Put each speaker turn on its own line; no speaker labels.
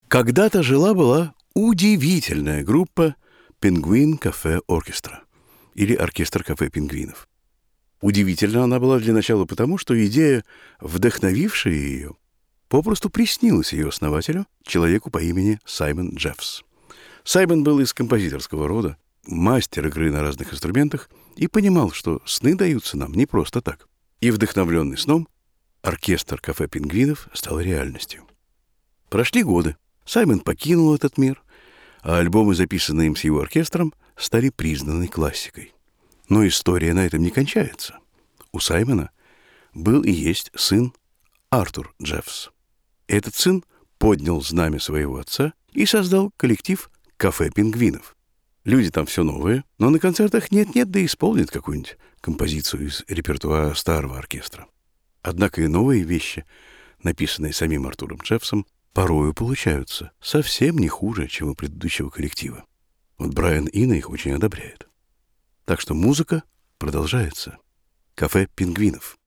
Когда-то жила-была удивительная группа «Пингвин Кафе Оркестра» или «Оркестр кафе пингвинов». Удивительна она была для начала потому, что идея, вдохновившая ее, попросту приснилась ее основателю, человеку по имени Саймон Джеффс. Саймон был из композиторского рода, мастер игры на разных инструментах и понимал, что сны даются нам не просто так. И вдохновленный сном, оркестр кафе пингвинов стал реальностью. Прошли годы. Саймон покинул этот мир, а альбомы, записанные им с его оркестром, стали признанной классикой. Но история на этом не кончается. У Саймона был и есть сын Артур Джеффс. Этот сын поднял знамя своего отца и создал коллектив «Кафе пингвинов». Люди там все новые, но на концертах нет-нет, да исполнят какую-нибудь композицию из репертуара старого оркестра. Однако и новые вещи, написанные самим Артуром Джеффсом, порою получаются совсем не хуже, чем у предыдущего коллектива. Вот Брайан Ино их очень одобряет. Так что музыка продолжается. Кафе пингвинов.